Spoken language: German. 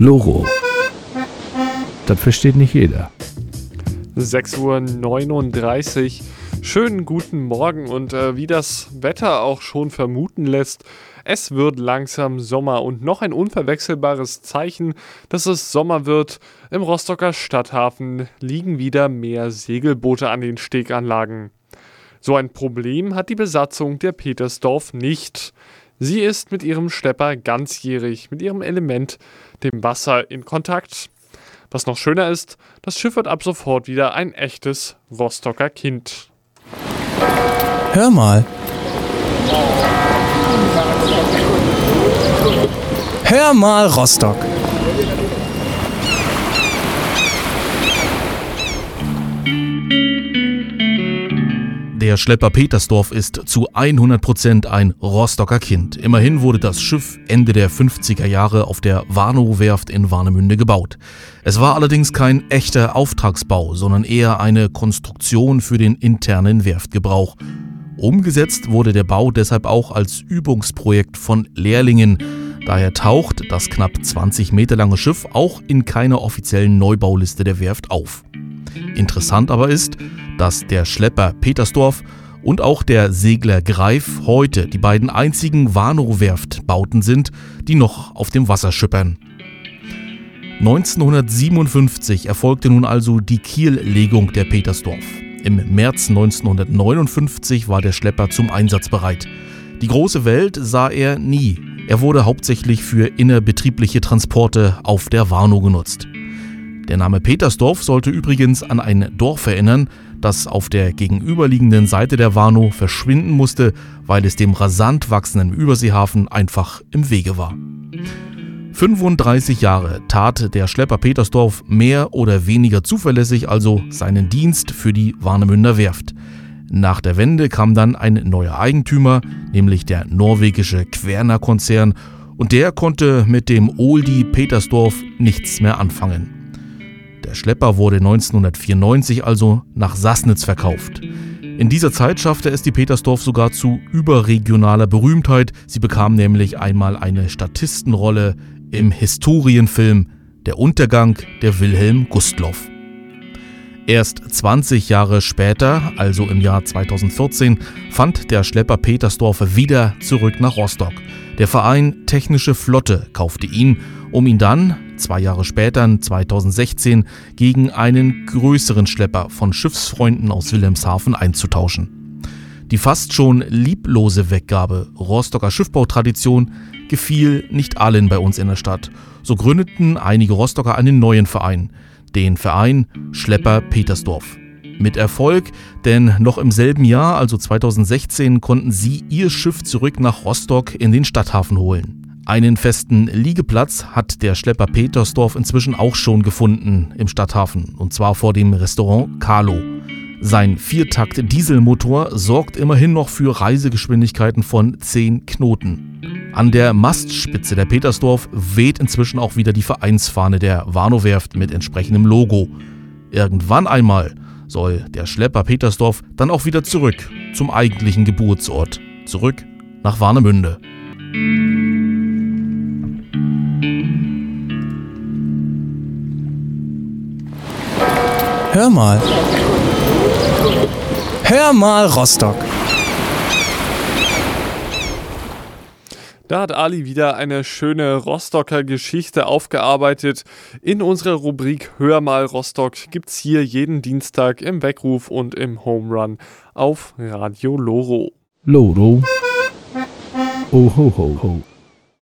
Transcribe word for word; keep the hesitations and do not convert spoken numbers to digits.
Loro. Das versteht nicht jeder. sechs Uhr neununddreißig. Schönen guten Morgen und äh, wie das Wetter auch schon vermuten lässt, es wird langsam Sommer und noch ein unverwechselbares Zeichen, dass es Sommer wird. Im Rostocker Stadthafen liegen wieder mehr Segelboote an den Steganlagen. So ein Problem hat die Besatzung der Petersdorf nicht. Sie ist mit ihrem Schlepper ganzjährig, mit ihrem Element, dem Wasser, in Kontakt. Was noch schöner ist, das Schiff wird ab sofort wieder ein echtes Rostocker Kind. Hör mal. Hör mal, Rostock. Der Schlepper Petersdorf ist zu hundert Prozent ein Rostocker Kind. Immerhin wurde das Schiff Ende der fünfziger Jahre auf der Warnow-Werft in Warnemünde gebaut. Es war allerdings kein echter Auftragsbau, sondern eher eine Konstruktion für den internen Werftgebrauch. Umgesetzt wurde der Bau deshalb auch als Übungsprojekt von Lehrlingen. Daher taucht das knapp zwanzig Meter lange Schiff auch in keiner offiziellen Neubauliste der Werft auf. Interessant aber ist, dass der Schlepper Petersdorf und auch der Segler Greif heute die beiden einzigen Warnow-Werft-Bauten sind, die noch auf dem Wasser schippern. neunzehnhundertsiebenundfünfzig erfolgte nun also die Kiellegung der Petersdorf. Im März neunzehnhundertneunundfünfzig war der Schlepper zum Einsatz bereit. Die große Welt sah er nie. Er wurde hauptsächlich für innerbetriebliche Transporte auf der Warnow genutzt. Der Name Petersdorf sollte übrigens an ein Dorf erinnern, das auf der gegenüberliegenden Seite der Warnow verschwinden musste, weil es dem rasant wachsenden Überseehafen einfach im Wege war. fünfunddreißig Jahre tat der Schlepper Petersdorf mehr oder weniger zuverlässig also seinen Dienst für die Warnemünder Werft. Nach der Wende kam dann ein neuer Eigentümer, nämlich der norwegische Kværner-Konzern, und der konnte mit dem Oldie Petersdorf nichts mehr anfangen. Der Schlepper wurde neunzehnhundertvierundneunzig also nach Sassnitz verkauft. In dieser Zeit schaffte es die Petersdorf sogar zu überregionaler Berühmtheit. Sie bekam nämlich einmal eine Statistenrolle im Historienfilm Der Untergang der Wilhelm Gustloff. Erst zwanzig Jahre später, also im Jahr zweitausendvierzehn, fand der Schlepper Petersdorf wieder zurück nach Rostock. Der Verein Technische Flotte kaufte ihn, um ihn dann, zwei Jahre später, zweitausendsechzehn, gegen einen größeren Schlepper von Schiffsfreunden aus Wilhelmshaven einzutauschen. Die fast schon lieblose Weggabe Rostocker Schiffbautradition gefiel nicht allen bei uns in der Stadt. So gründeten einige Rostocker einen neuen Verein, den Verein Schlepper Petersdorf. Mit Erfolg, denn noch im selben Jahr, also zweitausendsechzehn, konnten sie ihr Schiff zurück nach Rostock in den Stadthafen holen. Einen festen Liegeplatz hat der Schlepper Petersdorf inzwischen auch schon gefunden im Stadthafen, und zwar vor dem Restaurant Carlo. Sein Viertakt-Dieselmotor sorgt immerhin noch für Reisegeschwindigkeiten von zehn Knoten. An der Mastspitze der Petersdorf weht inzwischen auch wieder die Vereinsfahne der Warnow-Werft mit entsprechendem Logo. Irgendwann einmal soll der Schlepper Petersdorf dann auch wieder zurück zum eigentlichen Geburtsort, zurück nach Warnemünde. Hör mal. Hör mal, Rostock. Da hat Ali wieder eine schöne Rostocker Geschichte aufgearbeitet. In unserer Rubrik Hör mal Rostock gibt's hier jeden Dienstag im Weckruf und im Home Run auf Radio Loro. Loro. Oh ho ho ho.